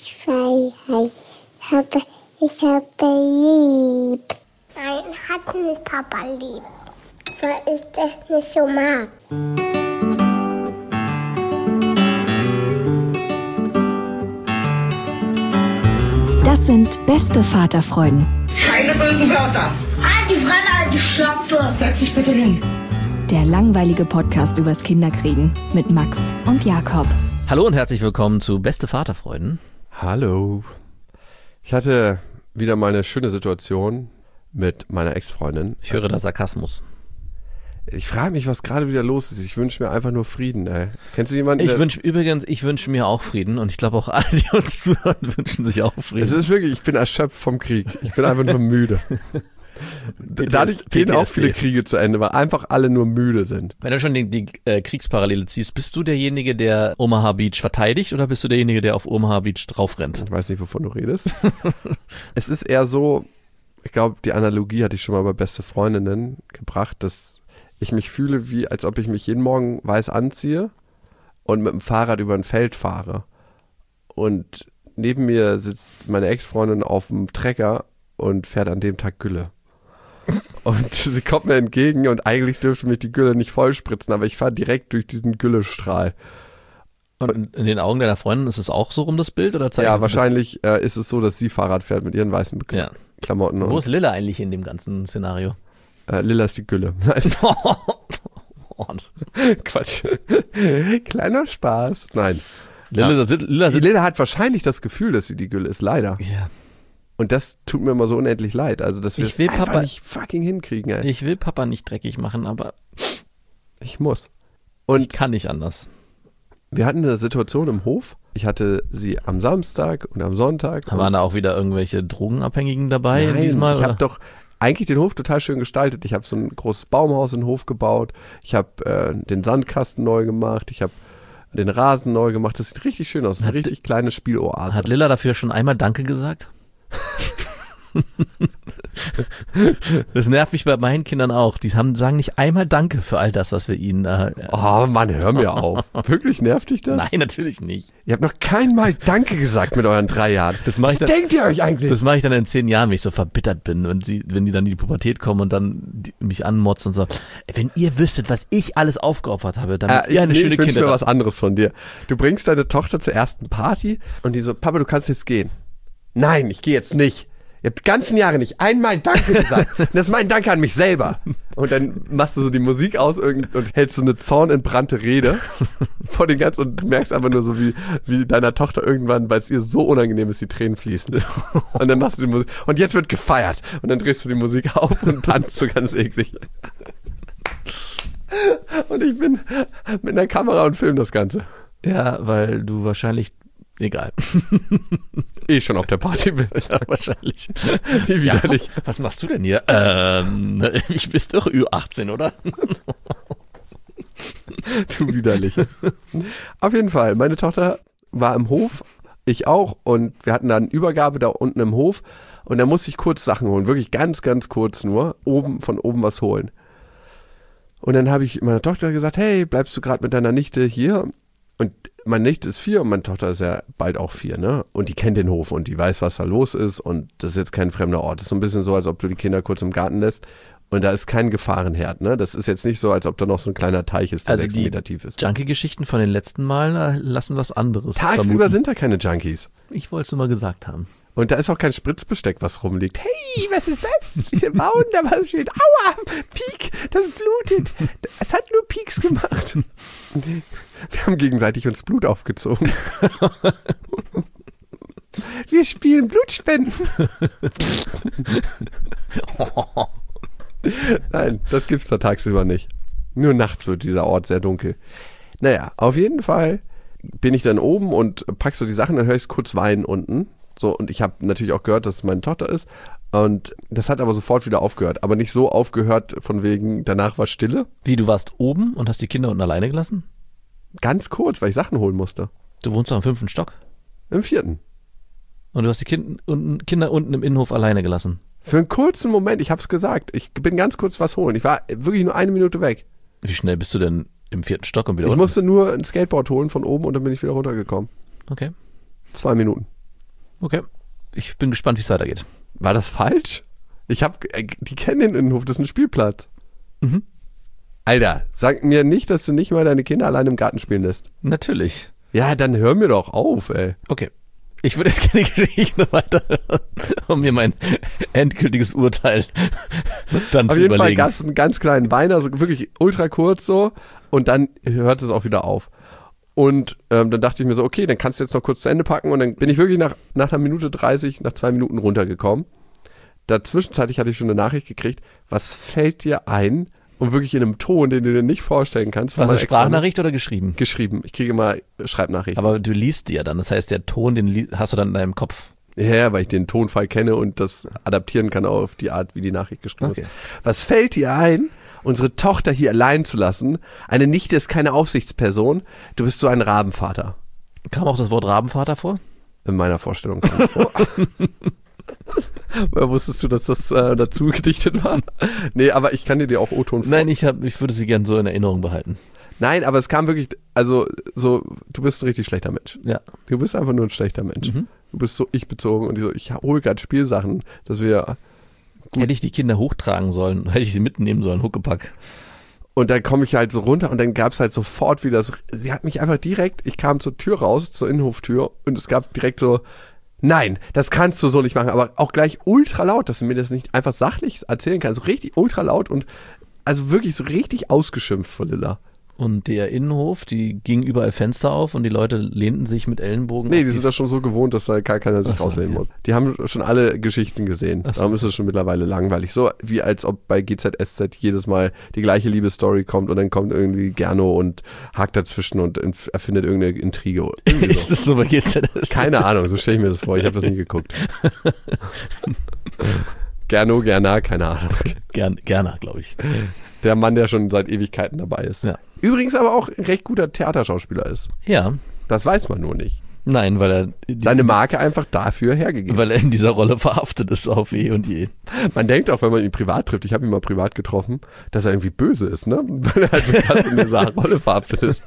Freiheit. Ich habe lieb. Nein, hat nicht Papa lieb. Weil ich das nicht so mag. Das sind beste Vaterfreuden. Keine bösen Wörter. Halt die Fremde, alte Schöpfe. Setz dich bitte hin. Der langweilige Podcast übers Kinderkriegen mit Max und Jakob. Hallo und herzlich willkommen zu Beste Vaterfreuden. Hallo. Ich hatte wieder mal eine schöne Situation mit meiner Ex-Freundin. Ich höre da Sarkasmus. Ich frage mich, was gerade wieder los ist. Ich wünsche mir einfach nur Frieden, ey. Kennst du jemanden, Ich wünsche mir auch Frieden und ich glaube auch alle, die uns zuhören, wünschen sich auch Frieden. Es ist wirklich, ich bin erschöpft vom Krieg. Ich bin einfach nur müde. Dadurch gehen auch viele Kriege zu Ende, weil einfach alle nur müde sind. Wenn du schon die Kriegsparallele ziehst, bist du derjenige, der Omaha Beach verteidigt oder bist du derjenige, der auf Omaha Beach draufrennt? Ich weiß nicht, wovon du redest. Es ist eher so, ich glaube, die Analogie hatte ich schon mal bei Beste Freundinnen gebracht, dass ich mich fühle, wie als ob ich mich jeden Morgen weiß anziehe und mit dem Fahrrad über ein Feld fahre. Und neben mir sitzt meine Ex-Freundin auf dem Trecker und fährt an dem Tag Gülle. Und sie kommt mir entgegen und eigentlich dürfte mich die Gülle nicht vollspritzen, aber ich fahre direkt durch diesen Güllestrahl. Und in den Augen deiner Freundin ist es auch so rum, das Bild? Oder ja, wahrscheinlich ist es so, dass sie Fahrrad fährt mit ihren weißen Klamotten. Wo ist Lilla eigentlich in dem ganzen Szenario? Lilla ist die Gülle. Nein. Quatsch. Kleiner Spaß. Nein. Lilla hat wahrscheinlich das Gefühl, dass sie die Gülle ist, leider. Ja. Und das tut mir immer so unendlich leid. Also, dass wir es einfach nicht fucking hinkriegen, ey. Ich will Papa nicht dreckig machen, aber ich muss. Und ich kann nicht anders. Wir hatten eine Situation im Hof. Ich hatte sie am Samstag und am Sonntag. Waren da auch wieder irgendwelche Drogenabhängigen dabei? Nein, diesmal? Ich habe doch eigentlich den Hof total schön gestaltet. Ich habe so ein großes Baumhaus in den Hof gebaut. Ich habe den Sandkasten neu gemacht. Ich habe den Rasen neu gemacht. Das sieht richtig schön aus. Eine richtig kleine Spieloase. Hat Lilla dafür schon einmal Danke gesagt? Das nervt mich bei meinen Kindern auch. Die sagen nicht einmal Danke für all das, was wir ihnen da... Oh Mann, hör mir auf. Wirklich nervt dich das? Nein, natürlich nicht. Ihr habt noch kein Mal Danke gesagt mit euren 3 Jahren. Was denkt ihr euch eigentlich? Das mache ich dann in 10 Jahren, wenn ich so verbittert bin und wenn die dann in die Pubertät kommen und dann mich anmotzen und so. Wenn ihr wüsstet, was ich alles aufgeopfert habe, damit ihr eine schöne Kinder... Ich wünsche mir was anderes von dir. Du bringst deine Tochter zur ersten Party und die so, Papa, du kannst jetzt gehen. Nein, ich gehe jetzt nicht. Ihr habt die ganzen Jahre nicht einmal Danke gesagt. Das ist mein Danke an mich selber. Und dann machst du so die Musik aus und hältst so eine zornentbrannte Rede vor den ganzen und merkst einfach nur so, wie deiner Tochter irgendwann, weil es ihr so unangenehm ist, die Tränen fließen. Und dann machst du die Musik. Und jetzt wird gefeiert. Und dann drehst du die Musik auf und tanzt so ganz eklig. Und ich bin mit einer Kamera und film das Ganze. Ja, weil du wahrscheinlich... Egal. Schon auf der Party bin. Ja, wahrscheinlich. Wie widerlich. Ja, was machst du denn hier? Ich bist doch Ü18, oder? Du widerlich. Auf jeden Fall, meine Tochter war im Hof, ich auch, und wir hatten dann Übergabe da unten im Hof und da musste ich kurz Sachen holen, wirklich ganz, ganz kurz nur, von oben was holen. Und dann habe ich meiner Tochter gesagt, hey, bleibst du gerade mit deiner Nichte hier? Und meine Nichte ist 4 und meine Tochter ist ja bald auch 4, ne? Und die kennt den Hof und die weiß, was da los ist und das ist jetzt kein fremder Ort. Das ist so ein bisschen so, als ob du die Kinder kurz im Garten lässt und da ist kein Gefahrenherd, ne? Das ist jetzt nicht so, als ob da noch so ein kleiner Teich ist, der also 6 Meter tief ist. Junkie-Geschichten von den letzten Malen lassen was anderes Tagsüber vermuten. sind da keine Junkies. Ich wollte es nur mal gesagt haben. Und da ist auch kein Spritzbesteck, was rumliegt. Hey, was ist das? Wir bauen da was steht. Aua, Piek, das blutet. Es hat nur Pieks gemacht. Wir haben gegenseitig uns Blut aufgezogen. Wir spielen Blutspenden. Nein, das gibt's da tagsüber nicht. Nur nachts wird dieser Ort sehr dunkel. Naja, auf jeden Fall bin ich dann oben und pack so die Sachen, dann höre ich es kurz weinen unten. So, und ich habe natürlich auch gehört, dass es meine Tochter ist. Und das hat aber sofort wieder aufgehört. Aber nicht so aufgehört, von wegen, danach war Stille. Wie, du warst oben und hast die Kinder unten alleine gelassen? Ganz kurz, weil ich Sachen holen musste. Du wohnst doch im 5. Stock? Im 4. Und du hast die Kinder unten im Innenhof alleine gelassen? Für einen kurzen Moment, ich hab's gesagt. Ich bin ganz kurz was holen. Ich war wirklich nur 1 Minute weg. Wie schnell bist du denn im 4. Stock und wieder unten? Ich unten? musste nur ein Skateboard holen von oben und dann bin ich wieder runtergekommen. Okay. 2 Minuten. Okay. Ich bin gespannt, wie es weitergeht. War das falsch? Die kennen den Innenhof, das ist ein Spielplatz. Mhm. Alter, sag mir nicht, dass du nicht mal deine Kinder allein im Garten spielen lässt. Natürlich. Ja, dann hör mir doch auf, ey. Okay. Ich würde jetzt gerne die Geschichte weiterhören, um mir mein endgültiges Urteil dann Auf zu jeden Fall überlegen. gab es einen ganz kleinen Wein, also wirklich ultra kurz so, und dann hört es auch wieder auf. Und dann dachte ich mir so, okay, dann kannst du jetzt noch kurz zu Ende packen, und dann bin ich wirklich nach einer Minute 30, nach 2 Minuten runtergekommen. Dazwischenzeitlich hatte ich schon eine Nachricht gekriegt, was fällt dir ein? Und wirklich in einem Ton, den du dir nicht vorstellen kannst. War es eine Sprachnachricht oder geschrieben? Geschrieben. Ich kriege immer Schreibnachrichten. Aber du liest die ja dann. Das heißt, der Ton, den hast du dann in deinem Kopf. Ja, weil ich den Tonfall kenne und das adaptieren kann auf die Art, wie die Nachricht geschrieben Okay. ist. Was fällt dir ein, unsere Tochter hier allein zu lassen? Eine Nichte ist keine Aufsichtsperson. Du bist so ein Rabenvater. Kam auch das Wort Rabenvater vor? In meiner Vorstellung kam vor. Wusstest du, dass das dazu gedichtet war? Nee, aber ich kann dir auch O-Ton vor. Nein, ich würde sie gern so in Erinnerung behalten. Nein, aber es kam wirklich, also so, du bist ein richtig schlechter Mensch. Ja. Du bist einfach nur ein schlechter Mensch. Du bist so ich-bezogen und ich hole gerade Spielsachen, dass wir... Hätte ich die Kinder hochtragen sollen, hätte ich sie mitnehmen sollen, Huckepack. Und dann komme ich halt so runter und dann gab es halt sofort wieder, sie hat mich einfach direkt, ich kam zur Tür raus, zur Innenhoftür, und es gab direkt so, nein, das kannst du so nicht machen, aber auch gleich ultra laut, dass du mir das nicht einfach sachlich erzählen kannst, so richtig ultra laut und also wirklich so richtig ausgeschimpft von Lilla. Und der Innenhof, die ging überall Fenster auf und die Leute lehnten sich mit Ellenbogen. Nee, die sind das schon so gewohnt, dass da gar keiner sich Ach so, rauslehnen ja. muss. Die haben schon alle Geschichten gesehen. Ach so. Darum ist es schon mittlerweile langweilig. So wie als ob bei GZSZ jedes Mal die gleiche Liebesstory kommt und dann kommt irgendwie Gerno und hakt dazwischen und erfindet irgendeine Intrige. Irgendwie Ist so. das so bei GZS? Keine Ahnung, so stelle ich mir das vor. Ich habe das nie geguckt. Gerno, Gerner, keine Ahnung. Gerne, glaube ich. Der Mann, der schon seit Ewigkeiten dabei ist. Ja. Übrigens aber auch ein recht guter Theaterschauspieler ist. Ja. Das weiß man nur nicht. Nein, weil er Seine Marke einfach dafür hergegeben. weil er in dieser Rolle verhaftet ist auf eh und je. Man denkt auch, wenn man ihn privat trifft, ich habe ihn mal privat getroffen, dass er irgendwie böse ist, ne? Weil er halt so krass in dieser Rolle verhaftet ist.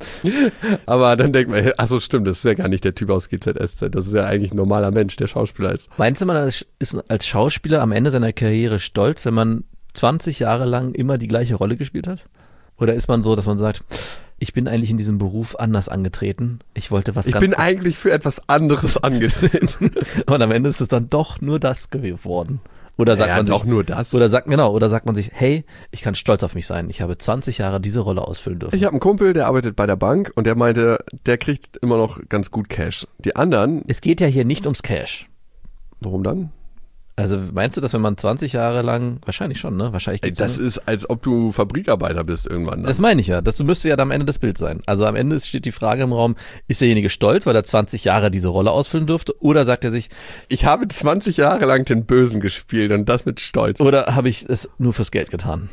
Aber dann denkt man, achso, stimmt, das ist ja gar nicht der Typ aus GZSZ. Das ist ja eigentlich ein normaler Mensch, der Schauspieler ist. Meinst du, man ist als Schauspieler am Ende seiner Karriere stolz, wenn man 20 Jahre lang immer die gleiche Rolle gespielt hat? Oder ist man so, dass man sagt, ich bin eigentlich in diesem Beruf anders angetreten. Ich wollte was Ich ganz... bin eigentlich für etwas anderes angetreten. Und am Ende ist es dann doch nur das geworden. Oder sagt man sich, doch nur das. oder sagt man sich, hey, ich kann stolz auf mich sein. Ich habe 20 Jahre diese Rolle ausfüllen dürfen. Ich habe einen Kumpel, der arbeitet bei der Bank und der meinte, der kriegt immer noch ganz gut Cash. Die anderen, Es geht ja hier nicht ums Cash. warum dann? Also meinst du, dass wenn man 20 Jahre lang, wahrscheinlich schon, ne? Wahrscheinlich Ey, geht's das dann- ist, als ob du Fabrikarbeiter bist irgendwann. Das meine ich ja. Das müsste ja dann am Ende das Bild sein. Also am Ende steht die Frage im Raum, ist derjenige stolz, weil er 20 Jahre diese Rolle ausfüllen durfte? Oder sagt er sich, Ich habe 20 Jahre lang den Bösen gespielt und das mit Stolz. oder habe ich es nur fürs Geld getan?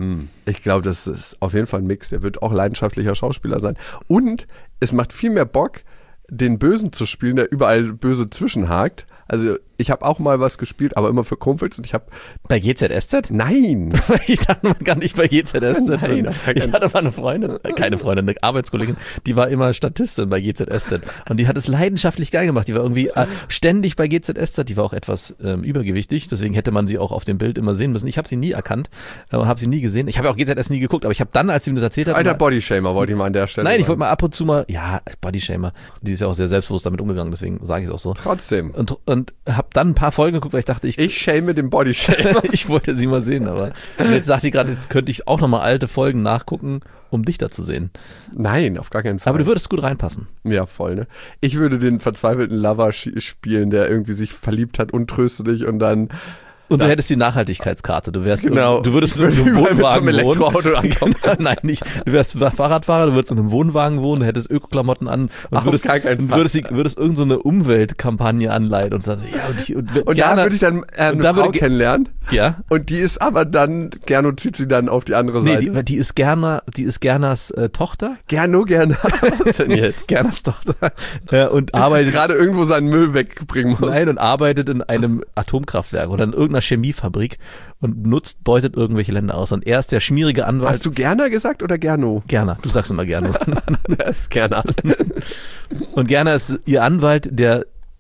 Ich glaube, das ist auf jeden Fall ein Mix. Der wird auch leidenschaftlicher Schauspieler sein. Und es macht viel mehr Bock, den Bösen zu spielen, der überall böse zwischenhakt. Also ich habe auch mal was gespielt, aber immer für Kumpels und ich habe... Bei GZSZ? Nein! Ich dachte, man kann nicht bei GZSZ. Nein, Ich hatte mal eine Freundin, keine Freundin, eine Arbeitskollegin, die war immer Statistin bei GZSZ. Und die hat es leidenschaftlich geil gemacht. Die war irgendwie ständig bei GZSZ. Die war auch etwas übergewichtig. Deswegen hätte man sie auch auf dem Bild immer sehen müssen. Ich habe sie nie erkannt, habe sie nie gesehen. Ich habe auch GZSZ nie geguckt, aber ich habe dann, als sie mir das erzählt hat... Alter Bodyshamer wollte ich mal an der Stelle Nein, ich sagen. wollte mal ab und zu mal, ja, Bodyshamer, die ist ja auch sehr selbstbewusst damit umgegangen, deswegen sage ich es auch so. Trotzdem. Und habe dann ein paar Folgen geguckt, weil ich dachte, Ich shame den Bodyshamer. ich wollte sie mal sehen, aber jetzt sagt die gerade, jetzt könnte ich auch nochmal alte Folgen nachgucken, um dich da zu sehen. Nein, auf gar keinen Fall. Aber du würdest gut reinpassen. Ja, voll, ne? Ich würde den verzweifelten Lover spielen, der irgendwie sich verliebt hat, untröstlich und dann... Und du hättest die Nachhaltigkeitskarte. Du wärst, Genau. du würdest in Ich einem würde überall mit so Wohnwagen einem Elektroauto wohnen. ankommen. Nein, nicht. Du wärst Fahrradfahrer, du würdest in einem Wohnwagen wohnen, du hättest Ökoklamotten an und Auf würdest, gar keinen und Fall. würdest irgend so eine Umweltkampagne anleiten und sagst, ja, Und da würde ich dann eine da Frau würde- kennenlernen ja. und die ist aber dann, Gerno zieht sie dann auf die andere Nee, Seite. die ist Gerners Tochter. Gerno, was denn jetzt? Gerners Tochter. Und arbeitet Gerade irgendwo seinen Müll wegbringen muss. Nein, und arbeitet in einem Atomkraftwerk oder in irgendeiner Chemiefabrik und beutet irgendwelche Länder aus. Und er ist der schmierige Anwalt. Hast du Gerner gesagt oder Gerno? Gerner, du sagst immer Gerner. Das ist Gerner. Und Gerner ist ihr Anwalt, der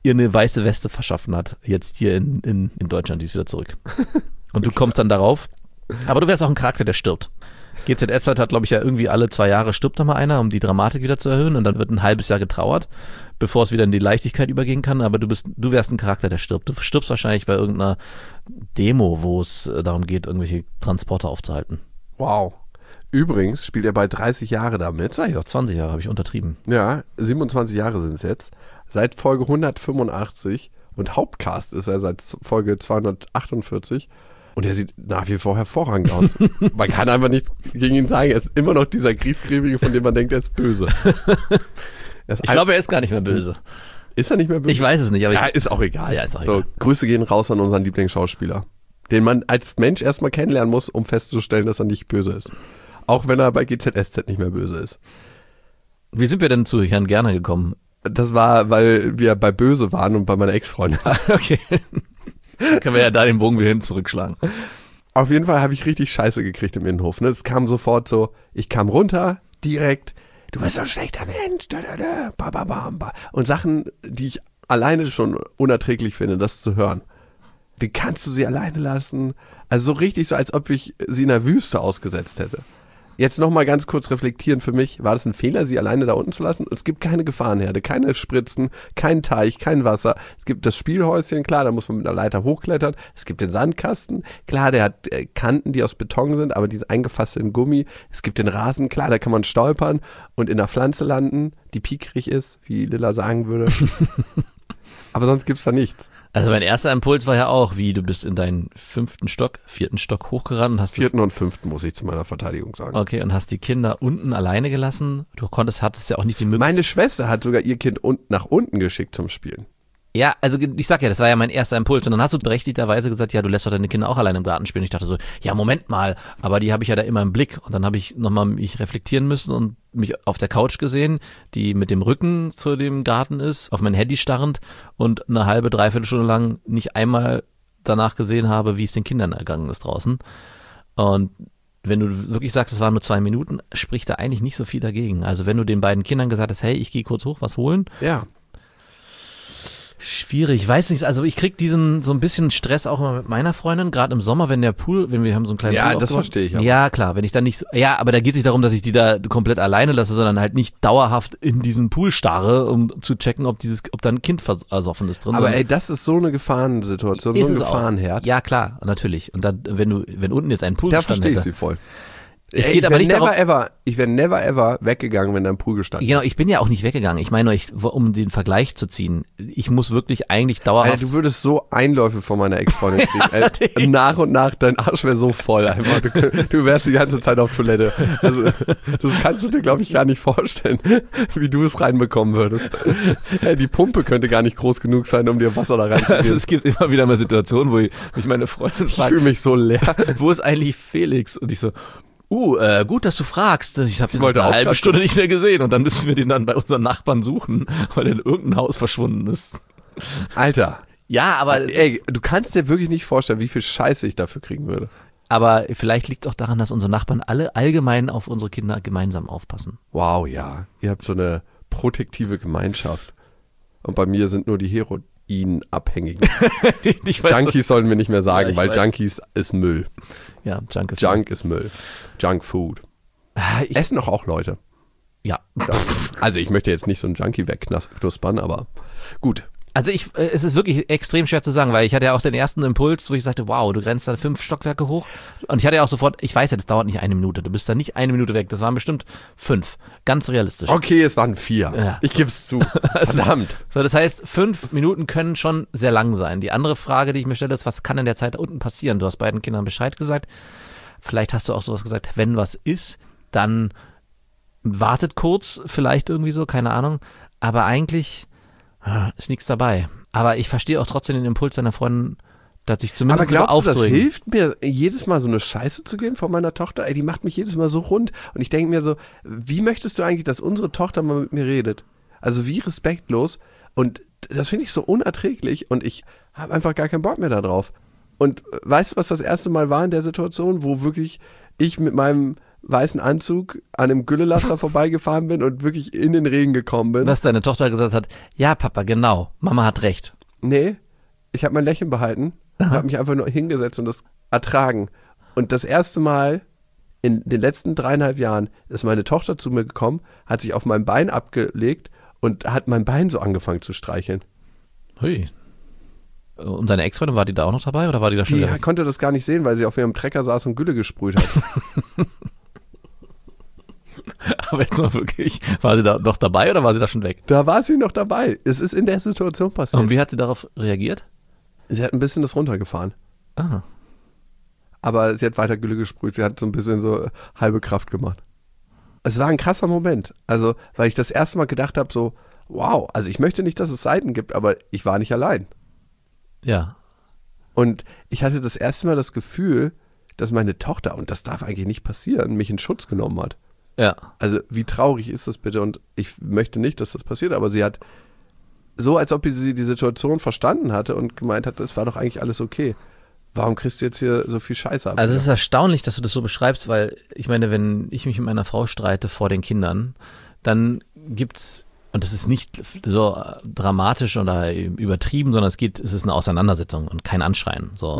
ihr eine weiße Weste verschaffen hat. Jetzt hier in Deutschland, die ist wieder zurück. Und du kommst dann darauf. Aber du wärst auch ein Charakter, der stirbt. GZSZ hat, glaube ich, ja irgendwie alle 2 Jahre stirbt da mal einer, um die Dramatik wieder zu erhöhen. Und dann wird ein halbes Jahr getrauert, bevor es wieder in die Leichtigkeit übergehen kann. Aber du wärst ein Charakter, der stirbt. Du stirbst wahrscheinlich bei irgendeiner Demo, wo es darum geht, irgendwelche Transporter aufzuhalten. Wow. Übrigens spielt er bald 30 Jahre damit. Sag ich doch, 20 Jahre habe ich untertrieben. Ja, 27 Jahre sind es jetzt. Seit Folge 185 und Hauptcast ist er seit Folge 248. Und er sieht nach wie vor hervorragend aus. Man kann einfach nichts gegen ihn sagen. Er ist immer noch dieser Griesgrämige, von dem man denkt, er ist böse. Ich glaube, er ist gar nicht mehr böse. Ist er nicht mehr böse? Ich weiß es nicht. Aber ja, ist auch egal. Ja, ist auch so, egal. Grüße gehen raus an unseren Lieblingsschauspieler, den man als Mensch erstmal kennenlernen muss, um festzustellen, dass er nicht böse ist. Auch wenn er bei GZSZ nicht mehr böse ist. Wie sind wir denn zu Herrn Gerner gekommen? Das war, weil wir bei Böse waren und bei meiner Ex-Freundin. Okay. Dann können wir ja da den Bogen wieder hin zurückschlagen. Auf jeden Fall habe ich richtig Scheiße gekriegt im Innenhof. Ne? Es kam sofort so, ich kam runter, direkt, du bist so ein schlechter Mensch. Und Sachen, die ich alleine schon unerträglich finde, das zu hören. Wie kannst du sie alleine lassen? Also so richtig so, als ob ich sie in der Wüste ausgesetzt hätte. Jetzt nochmal ganz kurz reflektieren für mich, war das ein Fehler, sie alleine da unten zu lassen? Es gibt keine Gefahrenherde, keine Spritzen, kein Teich, kein Wasser. Es gibt das Spielhäuschen, klar, da muss man mit einer Leiter hochklettern. Es gibt den Sandkasten, klar, der hat Kanten, die aus Beton sind, aber die sind eingefasst in Gummi. Es gibt den Rasen, klar, da kann man stolpern und in einer Pflanze landen, die piekrig ist, wie Lilla sagen würde. Aber sonst gibt's da nichts. Also mein erster Impuls war ja auch, wie du bist in deinen 4. Stock hochgerannt. Hast 4. und 5. muss ich zu meiner Verteidigung sagen. Okay, und hast die Kinder unten alleine gelassen. Hattest ja auch nicht die Möglichkeit. Meine Schwester hat sogar ihr Kind nach unten geschickt zum Spielen. Ja, also ich sag ja, das war ja mein erster Impuls. Und dann hast du berechtigterweise gesagt, ja, du lässt doch deine Kinder auch alleine im Garten spielen. Ich dachte so, ja, Moment mal, aber die habe ich ja da immer im Blick. Und dann habe ich nochmal mich reflektieren müssen und mich auf der Couch gesehen, die mit dem Rücken zu dem Garten ist, auf mein Handy starrend und eine halbe, dreiviertel Stunde lang nicht einmal danach gesehen habe, wie es den Kindern ergangen ist draußen. Und wenn du wirklich sagst, es waren nur 2 Minuten, spricht da eigentlich nicht so viel dagegen. Also wenn du den beiden Kindern gesagt hast, hey, ich gehe kurz hoch, was holen. Ja. Schwierig, ich weiß nicht, also ich krieg so ein bisschen Stress auch immer mit meiner Freundin, gerade im Sommer, wenn wir haben so einen kleinen Pool Ja, das aufgebaut. verstehe ich auch. Ja, klar, wenn ich dann nicht, aber da geht es nicht darum, dass ich die da komplett alleine lasse, sondern halt nicht dauerhaft in diesen Pool starre, um zu checken, ob da ein Kind versoffen ist drin. Aber ey, das ist so eine Gefahrensituation, so ein Gefahrenherd. Ja, klar, natürlich. Und dann, wenn unten jetzt ein Pool Da gestanden verstehe ich hätte. sie voll. Es geht aber nicht darum. Ich wäre never ever weggegangen, wenn da ein Pool gestanden Genau, ich bin ja auch nicht weggegangen. Ich meine, um den Vergleich zu ziehen, ich muss wirklich eigentlich dauerhaft. Alter, du würdest so Einläufe von meiner Ex-Freundin kriegen. natürlich. Nach und nach, dein Arsch wäre so voll einfach. Du wärst die ganze Zeit auf Toilette. Also, das kannst du dir, glaube ich, gar nicht vorstellen, wie du es reinbekommen würdest. Die Pumpe könnte gar nicht groß genug sein, um dir Wasser da reinzugeben. Also es gibt immer wieder mal Situationen, wo mich meine Freundin Ich fragt, fühle mich so leer. wo ist eigentlich Felix? Und ich so, gut, dass du fragst. Ich habe den wollte eine auch halbe grad- Stunde nicht mehr gesehen und dann müssen wir den dann bei unseren Nachbarn suchen, weil er in irgendein Haus verschwunden ist. Alter. Ja, aber Ey, du kannst dir wirklich nicht vorstellen, wie viel Scheiße ich dafür kriegen würde. aber vielleicht liegt es auch daran, dass unsere Nachbarn alle allgemein auf unsere Kinder gemeinsam aufpassen. Wow, ja. Ihr habt so eine protektive Gemeinschaft. Und bei mir sind nur die Heroin-Abhängigen. Ich weiß, Junkies sollen wir nicht mehr sagen, Ja, ich weil weiß. Junkies ist Müll. Ja, Junk ist Junk ist Müll. Junk Food. Essen doch auch Leute. Ja. Also ich möchte jetzt nicht so einen Junkie wegknuspern, aber gut. Also es ist wirklich extrem schwer zu sagen, weil ich hatte ja auch den ersten Impuls, wo ich sagte, wow, du rennst dann 5 Stockwerke hoch. Und ich hatte ja auch sofort, ich weiß ja, das dauert nicht 1 Minute. Du bist da nicht 1 Minute weg. Das waren bestimmt 5. Ganz realistisch. Okay, es waren 4. Ja. Ich gebe es zu. Verdammt. So, das heißt, 5 Minuten können schon sehr lang sein. Die andere Frage, die ich mir stelle, ist, was kann in der Zeit da unten passieren? Du hast beiden Kindern Bescheid gesagt. Vielleicht hast du auch sowas gesagt, wenn was ist, dann wartet kurz, vielleicht irgendwie so, keine Ahnung. Aber eigentlich ist nichts dabei. Aber ich verstehe auch trotzdem den Impuls deiner Freundin, dass sich Aber zumindest glaubst du, das aufzuregen. hilft mir, jedes Mal so eine Scheiße zu geben von meiner Tochter? Ey, die macht mich jedes Mal so rund. Und ich denke mir so, wie möchtest du eigentlich, dass unsere Tochter mal mit mir redet? Also wie respektlos. Und das finde ich so unerträglich. Und ich habe einfach gar keinen Bock mehr da drauf. Und weißt du, was das erste Mal war in der Situation, wo wirklich ich mit meinem weißen Anzug an einem Güllelaster vorbeigefahren bin und wirklich in den Regen gekommen bin. Dass deine Tochter gesagt hat, ja Papa, genau, Mama hat recht. Nee, ich habe mein Lächeln behalten, habe mich einfach nur hingesetzt und das ertragen. Und das erste Mal in den letzten 3,5 Jahren ist meine Tochter zu mir gekommen, hat sich auf mein Bein abgelegt und hat mein Bein so angefangen zu streicheln. Hui. Und deine Ex-Freundin, war die da auch noch dabei oder war die da schon Die wieder weg? konnte das gar nicht sehen, weil sie auf ihrem Trecker saß und Gülle gesprüht hat. Aber jetzt mal wirklich, war sie da noch dabei oder war sie da schon weg? Da war sie noch dabei. Es ist in der Situation passiert. Und wie hat sie darauf reagiert? Sie hat ein bisschen das runtergefahren. Ah. Aber sie hat weiter Gülle gesprüht. Sie hat so ein bisschen so halbe Kraft gemacht. Es war ein krasser Moment. Also, weil ich das erste Mal gedacht habe, so, wow, also ich möchte nicht, dass es Seiten gibt, aber ich war nicht allein. Ja. Und ich hatte das erste Mal das Gefühl, dass meine Tochter, und das darf eigentlich nicht passieren, mich in Schutz genommen hat. Ja. Also wie traurig ist das bitte? Und ich möchte nicht, dass das passiert, aber sie hat so, als ob sie die Situation verstanden hatte und gemeint hat, es war doch eigentlich alles okay. Warum kriegst du jetzt hier so viel Scheiße ab? Also es ist erstaunlich, dass du das so beschreibst, weil ich meine, wenn ich mich mit meiner Frau streite vor den Kindern, dann gibt's, und das ist nicht so dramatisch oder übertrieben, sondern es ist eine Auseinandersetzung und kein Anschreien. So.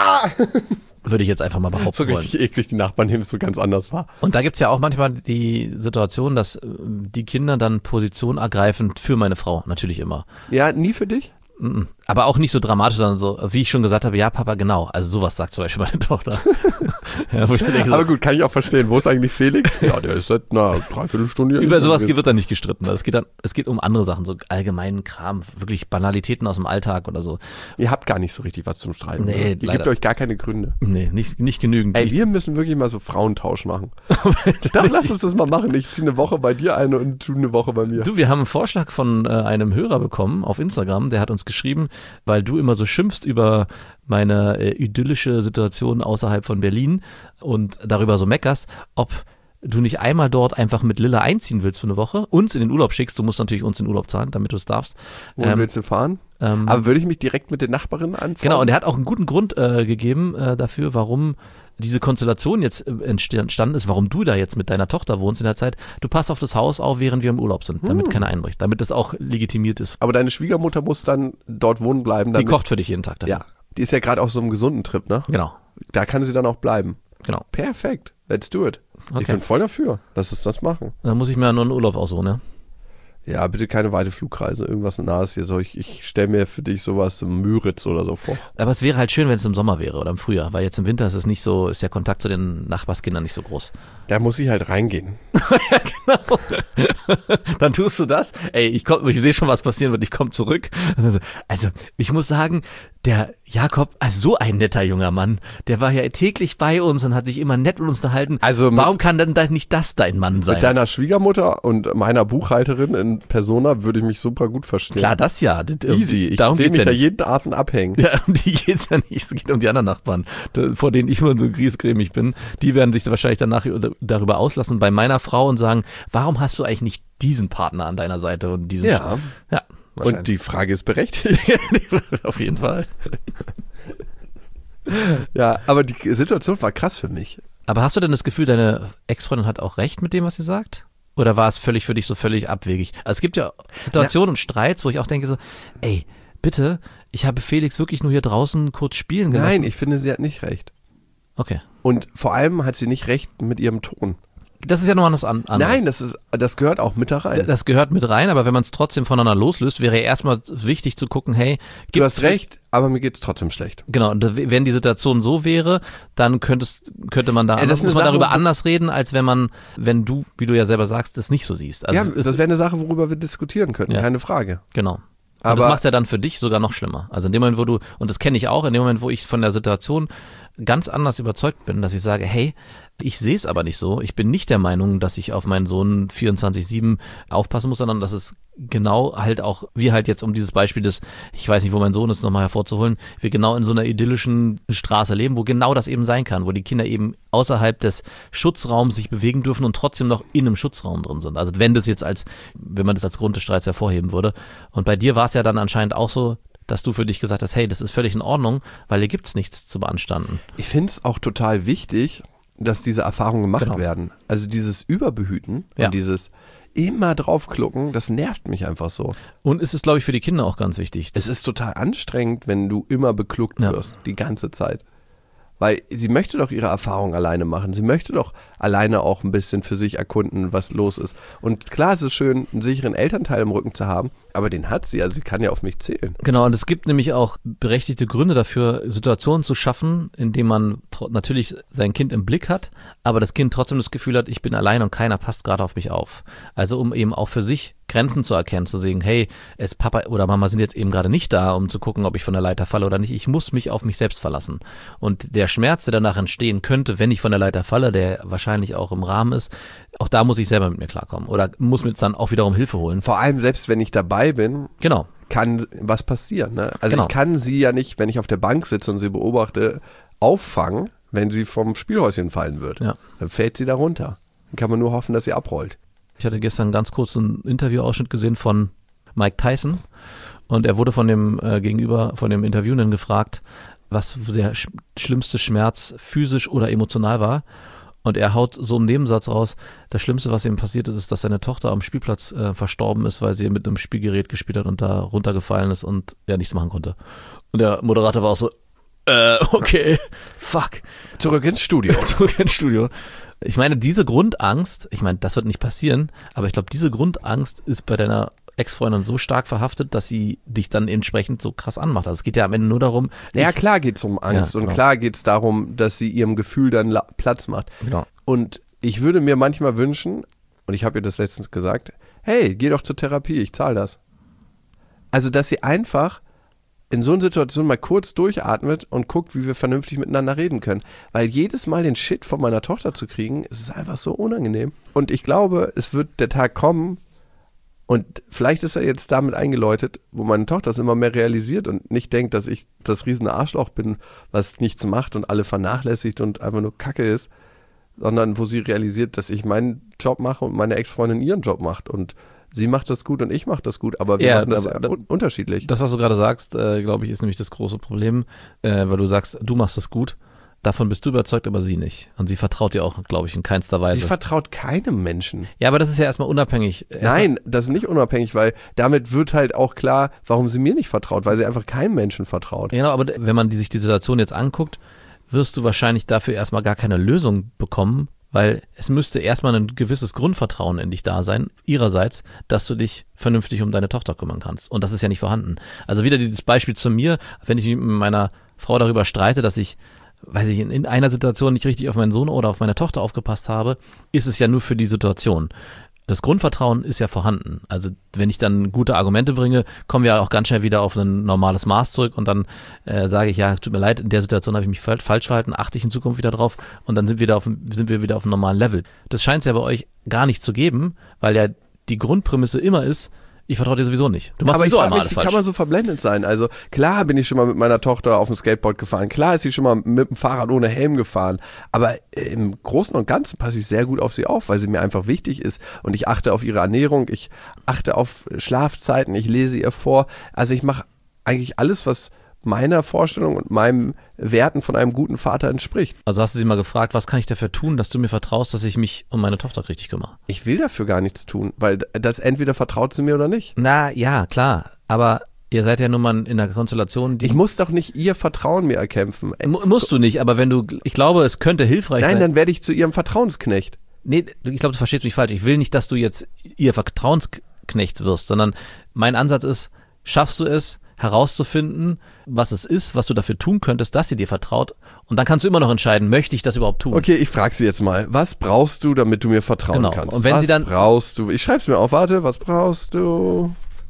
Würde ich jetzt einfach mal behaupten so richtig eklig, die Nachbarn nehmen es so ganz anders wahr. Und da gibt es ja auch manchmal die Situation, dass die Kinder dann Position ergreifen für meine Frau, natürlich immer. Ja, nie für dich? Aber auch nicht so dramatisch, sondern so, wie ich schon gesagt habe, ja Papa, genau. Also sowas sagt zum Beispiel meine Tochter. Ja, wo ich mir denke, so, aber gut, kann ich auch verstehen. Wo ist eigentlich Felix? Ja, der ist seit einer Dreiviertelstunde. Über sowas wird dann nicht gestritten. Es geht um andere Sachen, so allgemeinen Kram, wirklich Banalitäten aus dem Alltag oder so. Ihr habt gar nicht so richtig was zum Streiten. Nee, Ihr gebt euch gar keine Gründe. Nee, nicht genügend. Ey, wir müssen wirklich mal so Frauentausch machen. Doch, lass uns das mal machen. Ich ziehe eine Woche bei dir ein und du eine Woche bei mir. Du, wir haben einen Vorschlag von einem Hörer bekommen auf Instagram, der hat uns geschrieben, weil du immer so schimpfst über meine idyllische Situation außerhalb von Berlin und darüber so meckerst, ob du nicht einmal dort einfach mit Lilla einziehen willst für eine Woche, uns in den Urlaub schickst, du musst natürlich uns den Urlaub zahlen, damit du es darfst. Wohin willst du fahren? Aber würde ich mich direkt mit den Nachbarinnen anfangen? Genau, und er hat auch einen guten Grund gegeben dafür, warum diese Konstellation jetzt entstanden ist, warum du da jetzt mit deiner Tochter wohnst in der Zeit. Du passt auf das Haus auf, während wir im Urlaub sind, damit keiner einbricht, damit das auch legitimiert ist. Aber deine Schwiegermutter muss dann dort wohnen bleiben. Die kocht für dich jeden Tag. Ja, die ist ja gerade auf so einem gesunden Trip, ne? Genau. Da kann sie dann auch bleiben. Genau. Perfekt, let's do it. Okay. Ich bin voll dafür, lass uns das machen. Dann muss ich mir nur einen Urlaub aussuchen, ne? Ja, bitte keine weite Flugreise, irgendwas Nahes hier. So, ich stelle mir für dich sowas im Müritz oder so vor. Aber es wäre halt schön, wenn es im Sommer wäre oder im Frühjahr, weil jetzt im Winter ist es nicht so, ist der Kontakt zu den Nachbarskindern nicht so groß. Da muss ich halt reingehen. Ja, genau. Dann tust du das. Ey, ich sehe schon, was passieren wird. Ich komme zurück. Also, ich muss sagen, der Jakob, also so ein netter junger Mann, der war ja täglich bei uns und hat sich immer nett mit uns unterhalten. Also warum kann denn da nicht das dein Mann sein? Mit deiner Schwiegermutter und meiner Buchhalterin in Persona würde ich mich super gut verstehen. Klar, das ja. Easy. Ich sehe mich da jeden Abend abhängen. Ja, um die geht's ja nicht. Es geht um die anderen Nachbarn, vor denen ich immer so griesgrämig bin. Die werden sich wahrscheinlich danach darüber auslassen bei meiner Frau und sagen, warum hast du eigentlich nicht diesen Partner an deiner Seite und diesen? Ja. Ja. Und die Frage ist berechtigt. Auf jeden Fall. Ja, aber die Situation war krass für mich. Aber hast du denn das Gefühl, deine Ex-Freundin hat auch recht mit dem, was sie sagt? Oder war es für dich so völlig abwegig? Also es gibt ja Situationen und Streits, wo ich auch denke so, ey, bitte, ich habe Felix wirklich nur hier draußen kurz spielen gelassen. Nein, ich finde, sie hat nicht recht. Okay. Und vor allem hat sie nicht recht mit ihrem Ton. Das ist ja nochmal was anderes. Nein, das gehört auch mit da rein. Das gehört mit rein, aber wenn man es trotzdem voneinander loslöst, wäre ja erstmal wichtig zu gucken, hey, du hast recht, aber mir geht's trotzdem schlecht. Genau, und wenn die Situation so wäre, dann könnte man da darüber anders reden, als wenn du, wie du ja selber sagst, das nicht so siehst. Also ja, das wäre eine Sache, worüber wir diskutieren könnten, ja. Keine Frage. Genau. Aber das macht es ja dann für dich sogar noch schlimmer. Also in dem Moment, und das kenne ich auch, in dem Moment, wo ich von der Situation ganz anders überzeugt bin, dass ich sage, hey, ich sehe es aber nicht so. Ich bin nicht der Meinung, dass ich auf meinen Sohn 24/7 aufpassen muss, sondern dass es genau halt auch, wir halt jetzt um dieses Beispiel des, ich weiß nicht, wo mein Sohn ist, nochmal hervorzuholen, wir genau in so einer idyllischen Straße leben, wo genau das eben sein kann, wo die Kinder eben außerhalb des Schutzraums sich bewegen dürfen und trotzdem noch in einem Schutzraum drin sind. Also wenn man das als Grund des Streits hervorheben würde. Und bei dir war es ja dann anscheinend auch so, dass du für dich gesagt hast, hey, das ist völlig in Ordnung, weil hier gibt's nichts zu beanstanden. Ich finde es auch total wichtig, dass diese Erfahrungen gemacht Genau. werden. Also dieses Überbehüten Ja. und dieses immer draufklucken, das nervt mich einfach so. Und es ist, glaube ich, für die Kinder auch ganz wichtig. Es ist total anstrengend, wenn du immer bekluckt Ja. wirst, die ganze Zeit. Weil sie möchte doch ihre Erfahrung alleine machen. Sie möchte doch alleine auch ein bisschen für sich erkunden, was los ist. Und klar, es ist schön, einen sicheren Elternteil im Rücken zu haben, aber den hat sie. Also sie kann ja auf mich zählen. Genau, und es gibt nämlich auch berechtigte Gründe dafür, Situationen zu schaffen, in denen man natürlich sein Kind im Blick hat, aber das Kind trotzdem das Gefühl hat, ich bin allein und keiner passt gerade auf mich auf. Also um eben auch für sich Grenzen zu erkennen, zu sehen, hey, Papa oder Mama sind jetzt eben gerade nicht da, um zu gucken, ob ich von der Leiter falle oder nicht. Ich muss mich auf mich selbst verlassen. Und der Schmerz, der danach entstehen könnte, wenn ich von der Leiter falle, der wahrscheinlich auch im Rahmen ist, auch da muss ich selber mit mir klarkommen oder muss mir jetzt dann auch wiederum Hilfe holen. Vor allem, selbst wenn ich dabei bin, Genau. kann was passieren. Ne? Also Genau. ich kann sie ja nicht, wenn ich auf der Bank sitze und sie beobachte, auffangen, wenn sie vom Spielhäuschen fallen wird. Ja. Dann fällt sie da runter. Dann kann man nur hoffen, dass sie abrollt. Ich hatte gestern ganz kurz einen Interviewausschnitt gesehen von Mike Tyson und er wurde von dem von dem Interviewenden gefragt, was der schlimmste Schmerz physisch oder emotional war. Und er haut so einen Nebensatz raus, das Schlimmste, was ihm passiert ist, dass seine Tochter am Spielplatz verstorben ist, weil sie mit einem Spielgerät gespielt hat und da runtergefallen ist und er nichts machen konnte. Und der Moderator war auch so, okay, fuck. Zurück ins Studio. Zurück ins Studio. Ich meine, diese Grundangst, das wird nicht passieren, aber ich glaube, diese Grundangst ist bei deiner Ex-Freundin so stark verhaftet, dass sie dich dann entsprechend so krass anmacht. Also es geht ja am Ende nur darum. Ja, klar geht's um Angst Ja, und genau. klar geht's darum, dass sie ihrem Gefühl dann Platz macht. Genau. Und ich würde mir manchmal wünschen, und ich habe ihr das letztens gesagt, hey, geh doch zur Therapie, ich zahle das. Also, dass sie einfach in so einer Situation mal kurz durchatmet und guckt, wie wir vernünftig miteinander reden können. Weil jedes Mal den Shit von meiner Tochter zu kriegen, ist einfach so unangenehm. Und ich glaube, es wird der Tag kommen, und vielleicht ist er jetzt damit eingeläutet, wo meine Tochter es immer mehr realisiert und nicht denkt, dass ich das riesende Arschloch bin, was nichts macht und alle vernachlässigt und einfach nur Kacke ist, sondern wo sie realisiert, dass ich meinen Job mache und meine Ex-Freundin ihren Job macht und sie macht das gut und ich mache das gut, aber wir Ja, machen das aber unterschiedlich. Das, was du gerade sagst, glaube ich, ist nämlich das große Problem, weil du sagst, du machst das gut. Davon bist du überzeugt, aber sie nicht. Und sie vertraut dir auch, glaube ich, in keinster Weise. Sie vertraut keinem Menschen. Ja, aber das ist ja erstmal unabhängig. Nein, das ist nicht unabhängig, weil damit wird halt auch klar, warum sie mir nicht vertraut, weil sie einfach keinem Menschen vertraut. Genau, aber wenn man sich die Situation jetzt anguckt, wirst du wahrscheinlich dafür erstmal gar keine Lösung bekommen, weil es müsste erstmal ein gewisses Grundvertrauen in dich da sein, ihrerseits, dass du dich vernünftig um deine Tochter kümmern kannst. Und das ist ja nicht vorhanden. Also wieder dieses Beispiel zu mir, wenn ich mich mit meiner Frau darüber streite, dass ich in einer Situation nicht richtig auf meinen Sohn oder auf meine Tochter aufgepasst habe, ist es ja nur für die Situation. Das Grundvertrauen ist ja vorhanden. Also wenn ich dann gute Argumente bringe, kommen wir auch ganz schnell wieder auf ein normales Maß zurück und dann sage ich, ja, tut mir leid, in der Situation habe ich mich falsch verhalten, achte ich in Zukunft wieder drauf und dann sind wir wieder auf einem normalen Level. Das scheint es ja bei euch gar nicht zu geben, weil ja die Grundprämisse immer ist, ich vertraue dir sowieso nicht. Du machst aber ich sowieso frage einmal mich, alles wie falsch. kann man so verblendet sein? Also klar bin ich schon mal mit meiner Tochter auf dem Skateboard gefahren, klar ist sie schon mal mit dem Fahrrad ohne Helm gefahren, aber im Großen und Ganzen passe ich sehr gut auf sie auf, weil sie mir einfach wichtig ist und ich achte auf ihre Ernährung, ich achte auf Schlafzeiten, ich lese ihr vor, also ich mache eigentlich alles, was meiner Vorstellung und meinen Werten von einem guten Vater entspricht. Also hast du sie mal gefragt, was kann ich dafür tun, dass du mir vertraust, dass ich mich um meine Tochter richtig kümmere? Ich will dafür gar nichts tun, weil das entweder vertraut sie mir oder nicht. Na ja, klar, aber ihr seid ja nun mal in einer Konstellation, die... Ich muss doch nicht ihr Vertrauen mir erkämpfen. Musst du nicht, aber ich glaube, es könnte hilfreich sein. Nein, dann werde ich zu ihrem Vertrauensknecht. Nee, ich glaube, du verstehst mich falsch. Ich will nicht, dass du jetzt ihr Vertrauensknecht wirst, sondern mein Ansatz ist, schaffst du es, herauszufinden, was es ist, was du dafür tun könntest, dass sie dir vertraut. Und dann kannst du immer noch entscheiden, möchte ich das überhaupt tun? Okay, ich frage sie jetzt mal, was brauchst du, damit du mir vertrauen Genau. kannst? Und wenn was sie dann- brauchst du? Ich schreibe es mir auf, warte, was brauchst du?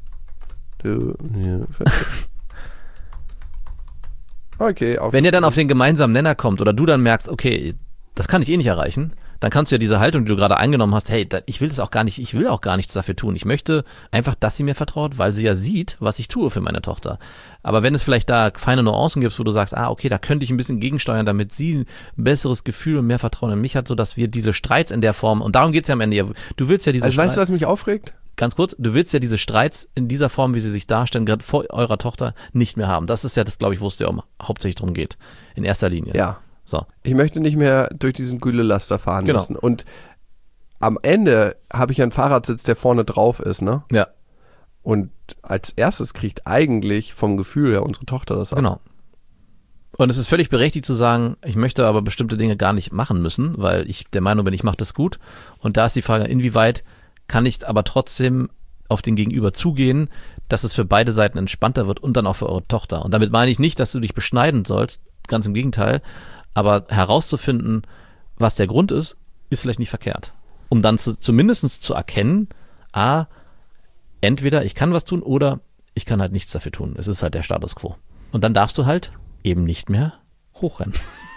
Okay, auf. Wenn ihr dann auf den gemeinsamen Nenner kommt oder du dann merkst, okay, das kann ich eh nicht erreichen, dann kannst du ja diese Haltung, die du gerade eingenommen hast, hey, ich will auch gar nichts dafür tun. Ich möchte einfach, dass sie mir vertraut, weil sie ja sieht, was ich tue für meine Tochter. Aber wenn es vielleicht da feine Nuancen gibt, wo du sagst, okay, da könnte ich ein bisschen gegensteuern, damit sie ein besseres Gefühl und mehr Vertrauen in mich hat, sodass wir diese Streits in der Form, und darum geht's ja am Ende, du willst ja diese Also weißt du, was mich aufregt? Ganz kurz, du willst ja diese Streits in dieser Form, wie sie sich darstellen, gerade vor eurer Tochter, nicht mehr haben. Das ist ja das, glaube ich, wo es dir hauptsächlich drum geht. In erster Linie. Ja. So. Ich möchte nicht mehr durch diesen Güllelaster fahren Genau. müssen. Und am Ende habe ich einen Fahrersitz, der vorne drauf ist, ne? Ja, Und als erstes kriegt eigentlich vom Gefühl her unsere Tochter das ab. genau. Und es ist völlig berechtigt zu sagen, ich möchte aber bestimmte Dinge gar nicht machen müssen, weil ich der Meinung bin, ich mache das gut. Und da ist die Frage, inwieweit kann ich aber trotzdem auf den Gegenüber zugehen, dass es für beide Seiten entspannter wird und dann auch für eure Tochter. Und damit meine ich nicht, dass du dich beschneiden sollst, ganz im Gegenteil, aber herauszufinden, was der Grund ist, ist vielleicht nicht verkehrt. Um dann zumindest zu erkennen, entweder ich kann was tun oder ich kann halt nichts dafür tun. Es ist halt der Status quo. Und dann darfst du halt eben nicht mehr hochrennen.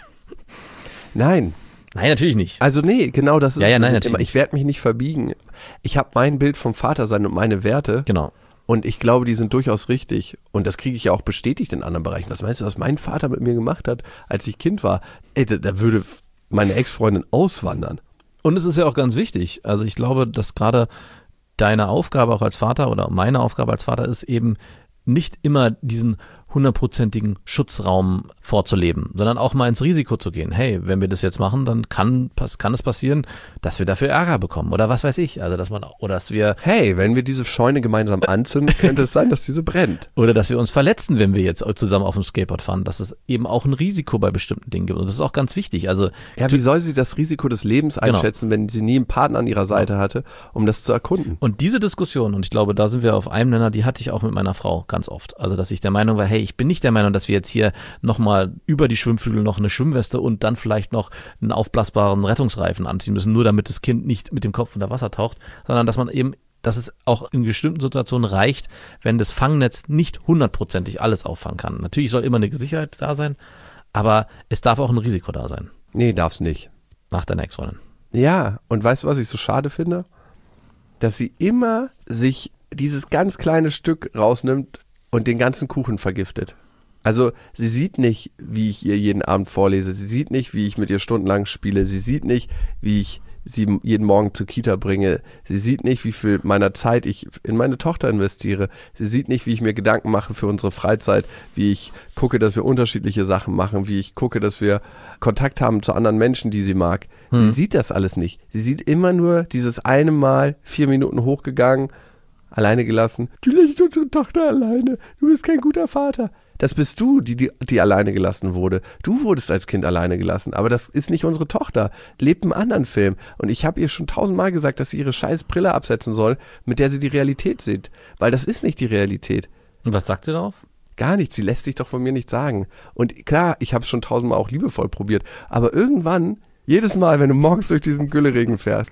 Nein. Nein, natürlich nicht. Also nee, genau das ist Ja, nein, immer. natürlich. Ich werde mich nicht verbiegen. Ich habe mein Bild vom Vatersein und meine Werte. Genau. Und ich glaube, die sind durchaus richtig. Und das kriege ich ja auch bestätigt in anderen Bereichen. Was meinst du, was mein Vater mit mir gemacht hat, als ich Kind war? Ey, da würde meine Ex-Freundin auswandern. Und es ist ja auch ganz wichtig. Also ich glaube, dass gerade deine Aufgabe auch als Vater oder meine Aufgabe als Vater ist eben nicht immer diesen 100%igen Schutzraum vorzuleben, sondern auch mal ins Risiko zu gehen. Hey, wenn wir das jetzt machen, dann kann es passieren, dass wir dafür Ärger bekommen oder was weiß ich. Also dass wir Hey, wenn wir diese Scheune gemeinsam anzünden, könnte es sein, dass diese brennt. oder dass wir uns verletzen, wenn wir jetzt zusammen auf dem Skateboard fahren. Dass es eben auch ein Risiko bei bestimmten Dingen gibt. Und das ist auch ganz wichtig. Also Ja, wie soll sie das Risiko des Lebens Genau. einschätzen, wenn sie nie einen Partner an ihrer Seite hatte, um das zu erkunden? Und diese Diskussion, und ich glaube, da sind wir auf einem Nenner, die hatte ich auch mit meiner Frau ganz oft. Also, dass ich der Meinung war, hey, ich bin nicht der Meinung, dass wir jetzt hier nochmal über die Schwimmflügel noch eine Schwimmweste und dann vielleicht noch einen aufblasbaren Rettungsreifen anziehen müssen, nur damit das Kind nicht mit dem Kopf unter Wasser taucht, sondern dass es auch in bestimmten Situationen reicht, wenn das Fangnetz nicht 100%ig alles auffangen kann. Natürlich soll immer eine Sicherheit da sein, aber es darf auch ein Risiko da sein. Nee, darf's nicht. Nach deiner Ex-Freundin. Ja, und weißt du, was ich so schade finde? Dass sie immer sich dieses ganz kleine Stück rausnimmt und den ganzen Kuchen vergiftet. Also sie sieht nicht, wie ich ihr jeden Abend vorlese. Sie sieht nicht, wie ich mit ihr stundenlang spiele. Sie sieht nicht, wie ich sie jeden Morgen zur Kita bringe. Sie sieht nicht, wie viel meiner Zeit ich in meine Tochter investiere. Sie sieht nicht, wie ich mir Gedanken mache für unsere Freizeit, wie ich gucke, dass wir unterschiedliche Sachen machen, wie ich gucke, dass wir Kontakt haben zu anderen Menschen, die sie mag. Sie sieht das alles nicht. Sie sieht immer nur dieses eine Mal 4 Minuten hochgegangen, alleine gelassen. Du lässt unsere Tochter alleine. Du bist kein guter Vater. Das bist du, die alleine gelassen wurde. Du wurdest als Kind alleine gelassen, aber das ist nicht unsere Tochter. Lebt einen anderen Film. Und ich habe ihr schon 1000-mal gesagt, dass sie ihre scheiß Brille absetzen soll, mit der sie die Realität sieht. Weil das ist nicht die Realität. Und was sagt ihr darauf? Gar nichts. Sie lässt sich doch von mir nicht sagen. Und klar, ich habe es schon 1000-mal auch liebevoll probiert. Aber irgendwann, jedes Mal, wenn du morgens durch diesen Gülleregen fährst,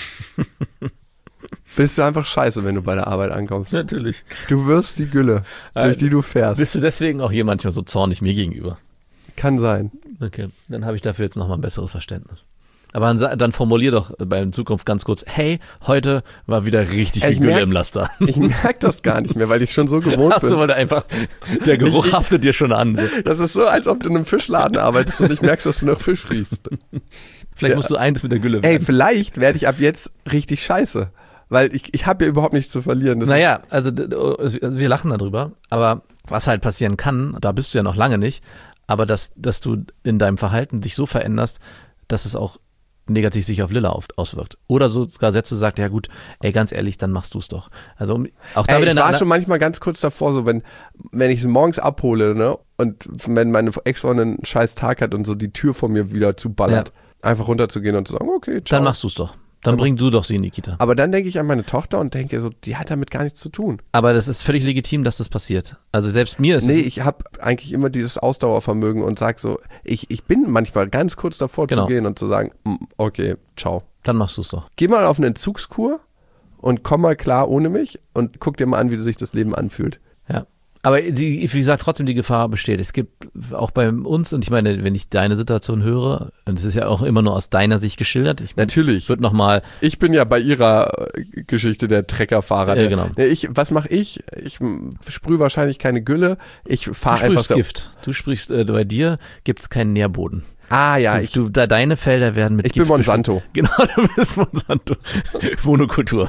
bist du einfach scheiße, wenn du bei der Arbeit ankommst. Natürlich. Du wirst die Gülle, durch die du fährst. Bist du deswegen auch hier manchmal so zornig mir gegenüber? Kann sein. Okay, dann habe ich dafür jetzt nochmal ein besseres Verständnis. Aber dann formulier doch in Zukunft ganz kurz, hey, heute war wieder richtig viel Gülle im Laster. Ich merke das gar nicht mehr, weil ich schon so gewohnt Hast du bin. mal einfach, der Geruch haftet dir schon an. Das ist so, als ob du in einem Fischladen arbeitest und nicht merkst, dass du nach Fisch riechst. Vielleicht musst du eins mit der Gülle Ey, werden. vielleicht werde ich ab jetzt richtig scheiße. Weil ich habe ja überhaupt nichts zu verlieren. Das Naja, also wir lachen darüber, aber was halt passieren kann, da bist du ja noch lange nicht, aber dass du in deinem Verhalten dich so veränderst, dass es auch negativ sich auf Lilla auswirkt. Oder sogar Sätze sagt, ja gut, ey, ganz ehrlich, dann machst du es doch. Also auch da wieder ich war schon manchmal ganz kurz davor, so wenn ich sie morgens abhole, ne, und wenn meine Ex-Freundin einen scheiß Tag hat und so die Tür vor mir wieder zuballert, einfach runterzugehen und zu sagen, okay, ciao. Dann machst du es doch. Dann bring du doch sie in die Kita. Aber dann denke ich an meine Tochter und denke so, die hat damit gar nichts zu tun. Aber das ist völlig legitim, dass das passiert. Also selbst mir ist Nee, es... ich habe eigentlich immer dieses Ausdauervermögen und sag so, ich bin manchmal ganz kurz davor Genau. zu gehen und zu sagen, okay, ciao. Dann machst du es doch. Geh mal auf eine Entzugskur und komm mal klar ohne mich und guck dir mal an, wie sich das Leben anfühlt. Ja. Aber wie gesagt, trotzdem die Gefahr besteht. Es gibt auch bei uns, und ich meine, wenn ich deine Situation höre, und es ist ja auch immer nur aus deiner Sicht geschildert. Natürlich. Wird nochmal... Ich bin ja bei ihrer Geschichte der Treckerfahrer. Ja, genau. Was mache ich? Ich sprühe wahrscheinlich keine Gülle. Ich Du fahre einfach sprühst Gift. Du sprichst, bei dir gibt es keinen Nährboden. Ah ja, deine Felder werden mit Ich bin Monsanto. Genau, du bist Monsanto. Monokultur.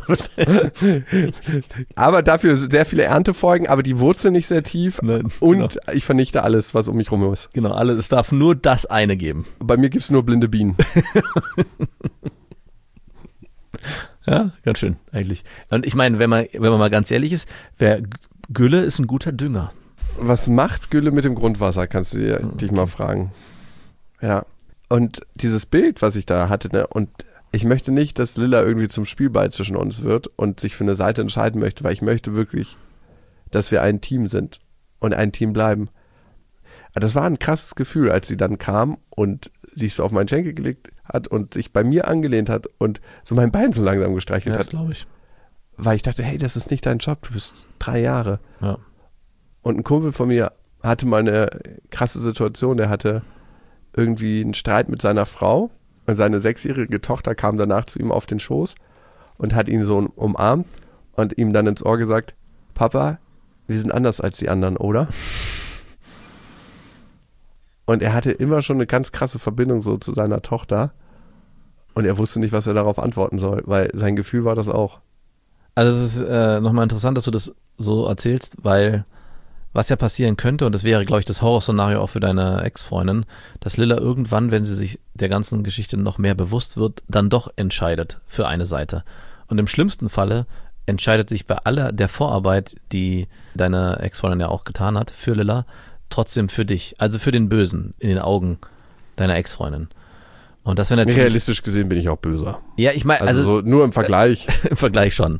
Aber dafür sehr viele Erntefolgen, aber die Wurzeln nicht sehr tief. Nein, und ich vernichte alles, was um mich rum ist. Genau, es darf nur das eine geben. Bei mir gibt es nur blinde Bienen. Ja, ganz schön eigentlich. Und ich meine, wenn man mal ganz ehrlich ist, Gülle ist ein guter Dünger. Was macht Gülle mit dem Grundwasser, kannst du dich mal fragen. Ja, und dieses Bild, was ich da hatte, ne, und ich möchte nicht, dass Lilla irgendwie zum Spielball zwischen uns wird und sich für eine Seite entscheiden möchte, weil ich möchte wirklich, dass wir ein Team sind und ein Team bleiben. Aber das war ein krasses Gefühl, als sie dann kam und sich so auf meinen Schenkel gelegt hat und sich bei mir angelehnt hat und so mein Bein so langsam gestreichelt hat. Glaube ich. Weil ich dachte, hey, das ist nicht dein Job, du bist 3 Jahre. Ja. Und ein Kumpel von mir hatte mal eine krasse Situation, der hatte irgendwie einen Streit mit seiner Frau und seine 6-jährige Tochter kam danach zu ihm auf den Schoß und hat ihn so umarmt und ihm dann ins Ohr gesagt, Papa, wir sind anders als die anderen, oder? Und er hatte immer schon eine ganz krasse Verbindung so zu seiner Tochter und er wusste nicht, was er darauf antworten soll, weil sein Gefühl war das auch. Also es ist nochmal interessant, dass du das so erzählst, weil was ja passieren könnte, und das wäre, glaube ich, das Horrorszenario auch für deine Ex-Freundin, dass Lilla irgendwann, wenn sie sich der ganzen Geschichte noch mehr bewusst wird, dann doch entscheidet für eine Seite. Und im schlimmsten Falle entscheidet sich bei aller der Vorarbeit, die deine Ex-Freundin ja auch getan hat, für Lilla, trotzdem für dich. Also für den Bösen in den Augen deiner Ex-Freundin. Und das wäre natürlich... Realistisch gesehen bin ich auch böser. Ja, ich meine... Also so nur im Vergleich. Im Vergleich schon.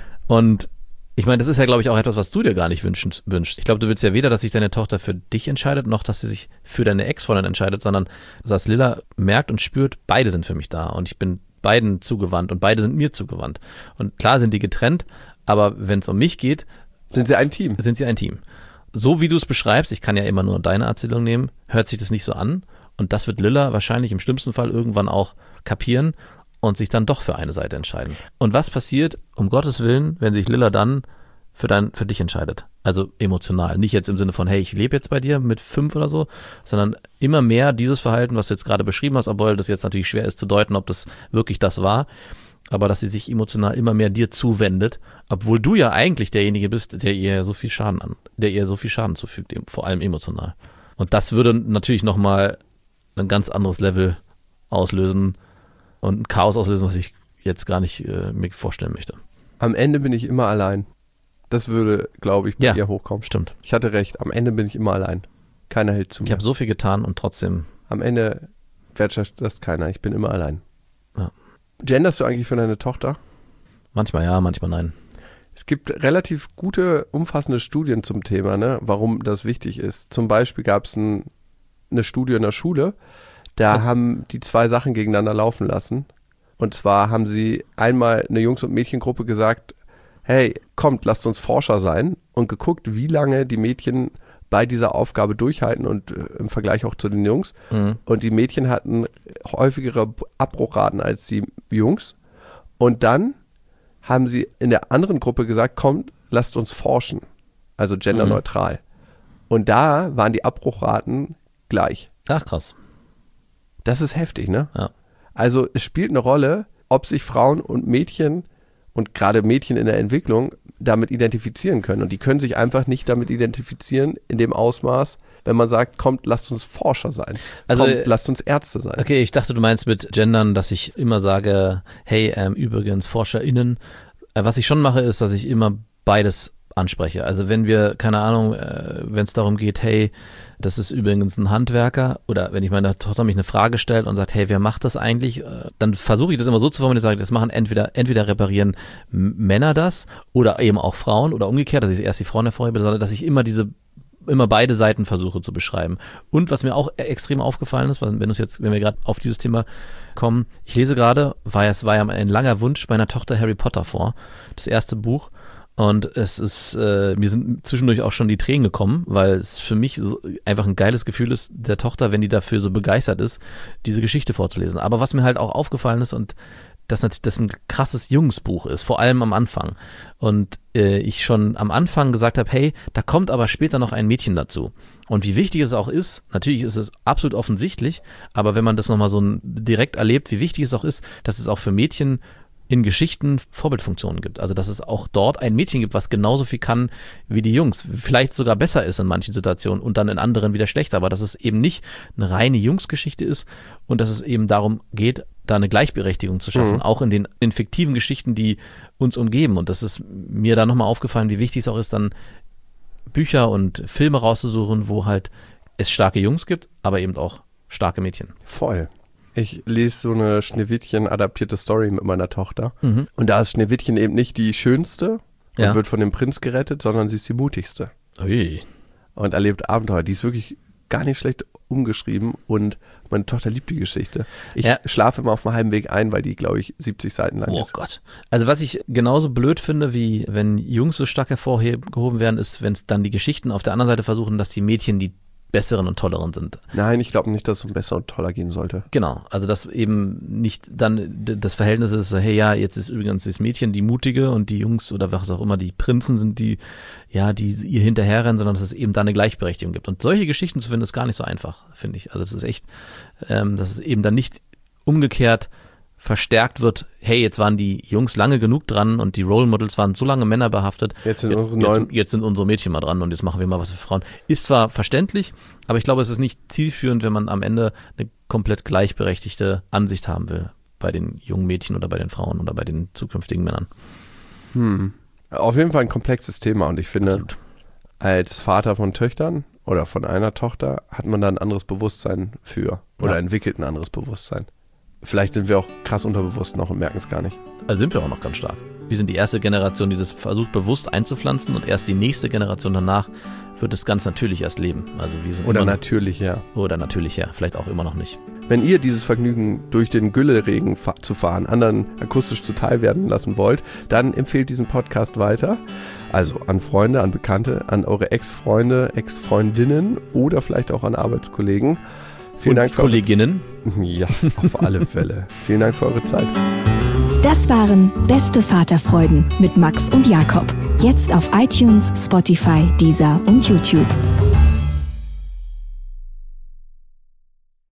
Und ich meine, das ist ja, glaube ich, auch etwas, was du dir gar nicht wünschst. Ich glaube, du willst ja weder, dass sich deine Tochter für dich entscheidet, noch, dass sie sich für deine Ex-Freundin entscheidet, sondern dass Lilla merkt und spürt, beide sind für mich da und ich bin beiden zugewandt und beide sind mir zugewandt. Und klar sind die getrennt, aber wenn es um mich geht... Sind sie ein Team? Sind sie ein Team. So wie du es beschreibst, ich kann ja immer nur deine Erzählung nehmen, hört sich das nicht so an und das wird Lilla wahrscheinlich im schlimmsten Fall irgendwann auch kapieren und sich dann doch für eine Seite entscheiden. Und was passiert, um Gottes Willen, wenn sich Lilla dann für dich entscheidet? Also emotional. Nicht jetzt im Sinne von, hey, ich lebe jetzt bei dir mit 5 oder so, sondern immer mehr dieses Verhalten, was du jetzt gerade beschrieben hast, obwohl das jetzt natürlich schwer ist zu deuten, ob das wirklich das war, aber dass sie sich emotional immer mehr dir zuwendet, obwohl du ja eigentlich derjenige bist, der ihr so viel Schaden zufügt, vor allem emotional. Und das würde natürlich nochmal ein ganz anderes Level auslösen und ein Chaos auslösen, was ich jetzt gar nicht mir vorstellen möchte. Am Ende bin ich immer allein. Das würde, glaube ich, bei ihr hochkommen. Stimmt. Ich hatte recht, am Ende bin ich immer allein. Keiner hält zu mir. Ich habe so viel getan und trotzdem... Am Ende wertschätzt das keiner. Ich bin immer allein. Ja. Genderst du eigentlich für deine Tochter? Manchmal ja, manchmal nein. Es gibt relativ gute, umfassende Studien zum Thema, ne, warum das wichtig ist. Zum Beispiel gab es eine Studie in der Schule, da haben die 2 Sachen gegeneinander laufen lassen. Und zwar haben sie einmal eine Jungs- und Mädchengruppe gesagt, hey, kommt, lasst uns Forscher sein, und geguckt, wie lange die Mädchen bei dieser Aufgabe durchhalten und im Vergleich auch zu den Jungs. Mhm. Und die Mädchen hatten häufigere Abbruchraten als die Jungs. Und dann haben sie in der anderen Gruppe gesagt, kommt, lasst uns forschen. Also genderneutral. Und da waren die Abbruchraten gleich. Ach, krass. Das ist heftig, ne? Ja. Also es spielt eine Rolle, ob sich Frauen und Mädchen und gerade Mädchen in der Entwicklung damit identifizieren können. Und die können sich einfach nicht damit identifizieren in dem Ausmaß, wenn man sagt, kommt, lasst uns Forscher sein. Also, kommt, lasst uns Ärzte sein. Okay, ich dachte, du meinst mit Gendern, dass ich immer sage, hey, übrigens ForscherInnen. Was ich schon mache, ist, dass ich immer beides anspreche. Also wenn wir, keine Ahnung, wenn es darum geht, hey, das ist übrigens ein Handwerker, oder wenn ich meiner Tochter mich eine Frage stellt und sagt, hey, wer macht das eigentlich? Dann versuche ich das immer so zu formulieren, das machen entweder reparieren Männer das oder eben auch Frauen oder umgekehrt, dass ich erst die Frauen hervorhebe, sondern dass ich immer beide Seiten versuche zu beschreiben. Und was mir auch extrem aufgefallen ist, wenn wir gerade auf dieses Thema kommen, ich lese gerade, es war ja ein langer Wunsch meiner Tochter Harry Potter vor, das erste Buch. Und es ist, mir sind zwischendurch auch schon die Tränen gekommen, weil es für mich so einfach ein geiles Gefühl ist, der Tochter, wenn die dafür so begeistert ist, diese Geschichte vorzulesen. Aber was mir halt auch aufgefallen ist, und dass das ein krasses Jungsbuch ist, vor allem am Anfang. Und ich schon am Anfang gesagt habe, hey, da kommt aber später noch ein Mädchen dazu. Und wie wichtig es auch ist, natürlich ist es absolut offensichtlich, aber wenn man das nochmal so direkt erlebt, wie wichtig es auch ist, dass es auch für Mädchen in Geschichten Vorbildfunktionen gibt. Also dass es auch dort ein Mädchen gibt, was genauso viel kann wie die Jungs. Vielleicht sogar besser ist in manchen Situationen und dann in anderen wieder schlechter. Aber dass es eben nicht eine reine Jungsgeschichte ist und dass es eben darum geht, da eine Gleichberechtigung zu schaffen. Auch in den fiktiven Geschichten, die uns umgeben. Und das ist mir da nochmal aufgefallen, wie wichtig es auch ist, dann Bücher und Filme rauszusuchen, wo halt es starke Jungs gibt, aber eben auch starke Mädchen. Voll. Ich lese so eine Schneewittchen-adaptierte Story mit meiner Tochter. Und da ist Schneewittchen eben nicht die schönste und wird von dem Prinz gerettet, sondern sie ist die mutigste. Ui. Und erlebt Abenteuer. Die ist wirklich gar nicht schlecht umgeschrieben und meine Tochter liebt die Geschichte. Ich schlafe immer auf dem halben Weg ein, weil die, glaube ich, 70 Seiten lang ist. Oh Gott. Also was ich genauso blöd finde, wie wenn Jungs so stark hervorgehoben werden, ist, wenn es dann die Geschichten auf der anderen Seite versuchen, dass die Mädchen die besseren und tolleren sind. Nein, ich glaube nicht, dass es um besser und toller gehen sollte. Genau, also dass eben nicht dann das Verhältnis ist, hey ja, jetzt ist übrigens das Mädchen die Mutige und die Jungs oder was auch immer, die Prinzen sind die ihr hinterherrennen, sondern dass es eben da eine Gleichberechtigung gibt. Und solche Geschichten zu finden, ist gar nicht so einfach, finde ich. Also es ist echt, dass es eben dann nicht umgekehrt verstärkt wird, hey, jetzt waren die Jungs lange genug dran und die Role Models waren so lange männerbehaftet, jetzt sind unsere Mädchen mal dran und jetzt machen wir mal was für Frauen. Ist zwar verständlich, aber ich glaube, es ist nicht zielführend, wenn man am Ende eine komplett gleichberechtigte Ansicht haben will bei den jungen Mädchen oder bei den Frauen oder bei den zukünftigen Männern. Auf jeden Fall ein komplexes Thema und ich finde, Absolut. Als Vater von Töchtern oder von einer Tochter hat man da ein anderes Bewusstsein oder entwickelt ein anderes Bewusstsein. Vielleicht sind wir auch krass unterbewusst noch und merken es gar nicht. Also sind wir auch noch ganz stark. Wir sind die erste Generation, die das versucht bewusst einzupflanzen und erst die nächste Generation danach wird es ganz natürlich erst leben. Also wir sind Oder natürlich, ja. Vielleicht auch immer noch nicht. Wenn ihr dieses Vergnügen durch den Gülleregen zu fahren, anderen akustisch zuteil werden lassen wollt, dann empfehlt diesen Podcast weiter. Also an Freunde, an Bekannte, an eure Ex-Freunde, Ex-Freundinnen oder vielleicht auch an Arbeitskollegen. Vielen Dank für Kolleginnen. Ja, auf alle Fälle. Vielen Dank für eure Zeit. Das waren Beste Vaterfreuden mit Max und Jakob. Jetzt auf iTunes, Spotify, Deezer und YouTube.